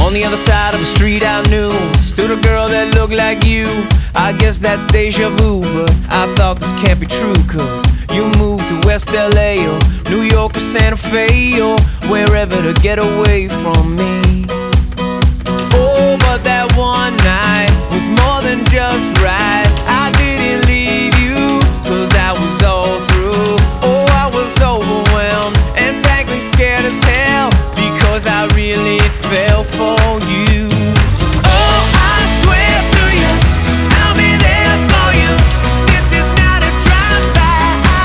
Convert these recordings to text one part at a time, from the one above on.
On the other side of the street I knew stood a girl that looked like you. I guess that's deja vu, but I thought this can't be true. Cause you moved to West LA or New York or Santa Fe or wherever to get away from me. Oh, but that one night was more than just right. I didn't leave you cause I was all through. Oh, I was overwhelmed and frankly scared as hell because I really fell for you. Oh, I swear to you, I'll be there for you. This is not a drive-by.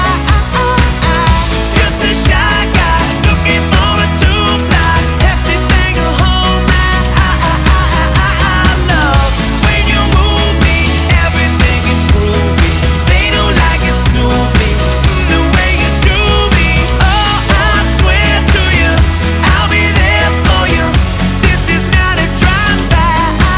Just a shy guy looking for a two-ply hefty thing to hold my love. When you move me, everything is groovy. They don't like it, sue me the way you do me. Oh, I swear to you, I'll be there for you. This is not a drive-by.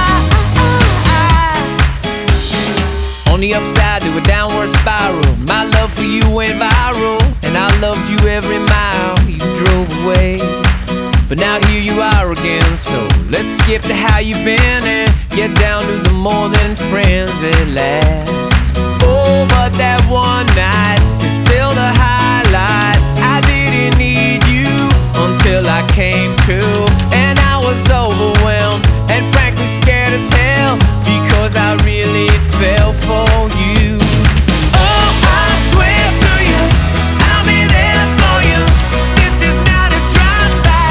On the upside to a downward spiral, my love for you went viral, and I loved you every mile you drove away. But now here you are again, so let's skip to how you've been and get down to the more than friends at last. Oh, but that one night is still the highlight. I didn't need you until I came to, and I was overwhelmed and frankly scared as hell because I really fell for you. Oh, I swear to you, I'll be there for you. This is not a drive-by.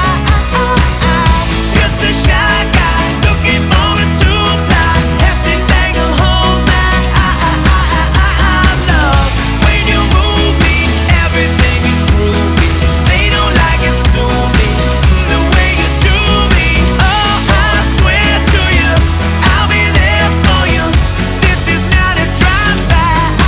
Just a shy guy looking for a two-ply hefty thing to hold my love. When you move me, everything is groovy. They don't like it, sue me the way you do me. Oh, I swear to you, I'll be there for you. This is not a drive-by.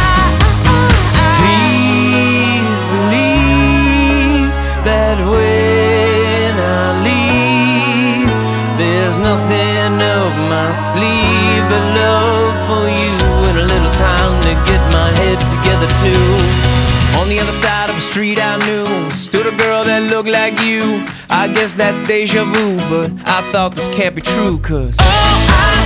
Please believe that when I leave, there's nothing up my sleeve but love for you and a little time to get my head together too. On the other side of the street I knew stood a girl that looked like you. I guess that's deja vu, but I thought this can't be true. Cause oh, I